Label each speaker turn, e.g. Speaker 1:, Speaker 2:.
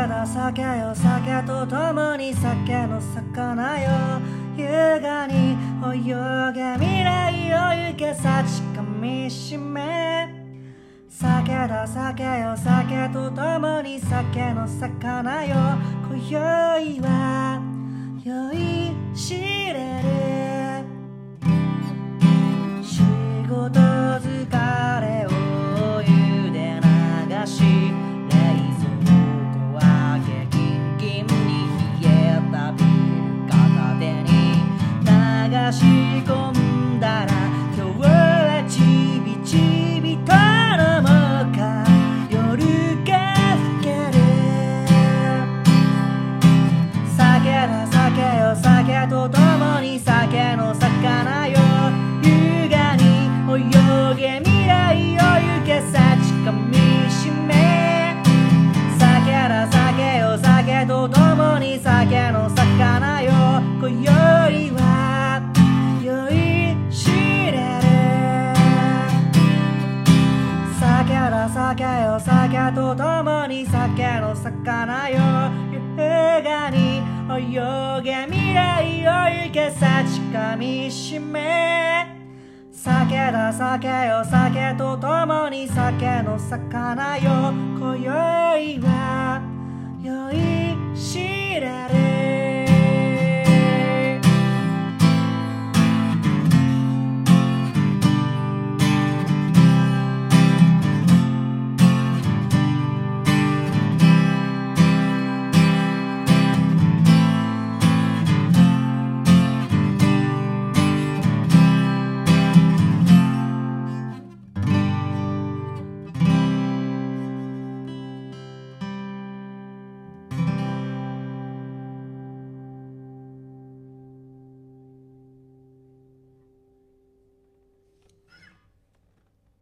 Speaker 1: だ酒よ酒と共に酒の魚よ優雅に泳げ未来を行けさちかみしめ酒だ酒よ酒と共に酒の魚よ今宵は酔いしれる仕事疲れを湯で流し冷蔵庫開けキンキンに冷えたビール片手に流し込んだら今日はちびちびと飲もうか夜が更ける酒だ酒よ酒と共に酒の魚よ優雅に泳げ未来を行けさちかみしめ酒だ酒よ酒と共に酒の魚よ今宵は酔いしれる酒だ酒よ酒と共に酒の魚よ優雅に泳げ未来を行けさちかみしめ酒だ酒よ酒と共に酒の魚よ今宵は酔いしれる